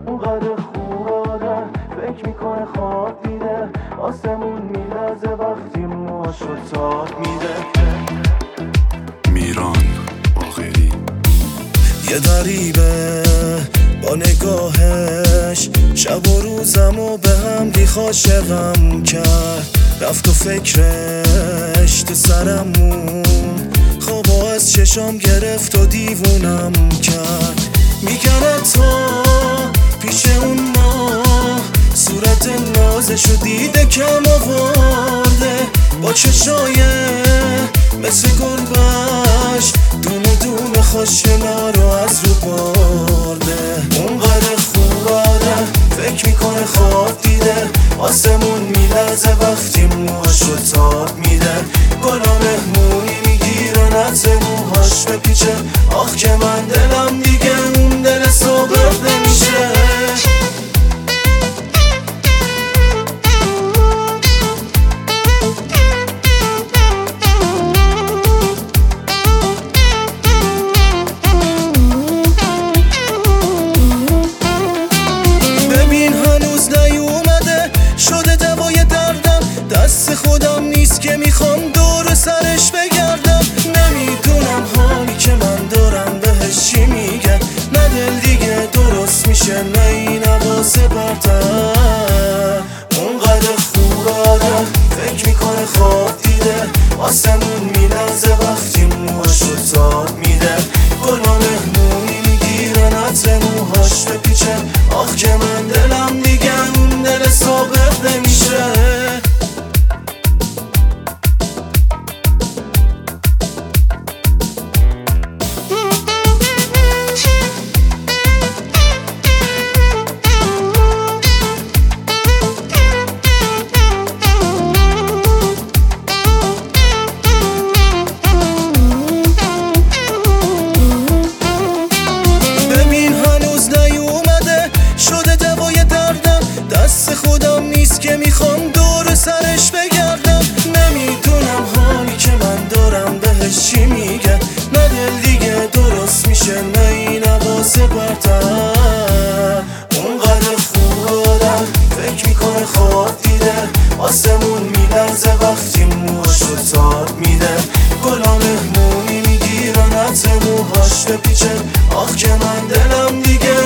اونقدر خوب آدم فکر میکنه خواب دیده، آسمون میلرزه وقتی موهاشو تاب میده. میران باقری یه غریبه با نگاهش شب و روزمو به هم ریخ عاشقم کرد، رفت و فکرش تو سرم موند، خوابا از چشام گرفت و دیوونم کرد. میگنه تا پیش اون ماه صورت نازشو دیده کم آورده، با چشای مثل گربش دونه دونه خوشگلا رو از رو برده. اونقدر خوب آدم فکر میکنه خواب دیده، آسمون میلرزه وقتی موهاشو تاب میده. گلا مهمونی میگیرن عطر موهاش بپیچه، آخ که من دلم دیگه اون دل صبح نمیشه. دست خودم نیست که میخوام دور سرش بگردم، نمیدونم حالی که من دارم بهش چی میگن، نه دل دیگه درست میشه نه این حواس برتر. اونقدر خوب آدم فکر میکنه خواب دیده، آسمون میلرزه وقتی موهاشو تاب میده. گلا مهمونی میگیرن عطر موهاش بپیچه، آخ که من دلم دیگه اون دل ثابت نمیشه. دست خودم نیست که میخوام دور سرش بگردم، نمیدونم حالی که من دارم بهش چی میگه، نه دل دیگه درست میشه نه این حواس برتر. اونقدر خوب آدم فکر میکنه خواب دیده، آسمون میلرزه وقتی موهاشو تاب میده. گلا مهمونی میگیرن عطر موهاش بپیچه، آخ که من دلم دیگه